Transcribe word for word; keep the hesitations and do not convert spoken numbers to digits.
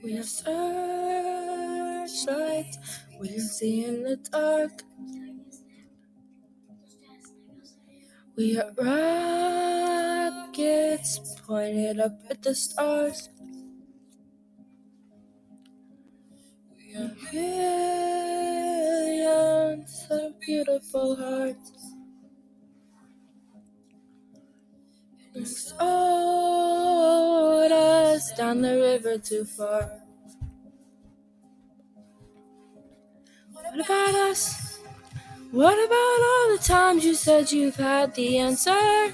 We have searchlights, we can see in the dark. We are rockets pointed up at the stars. We are billions of beautiful hearts. Sold us down the river too far. What about us? What about all the times you said you've had the answer?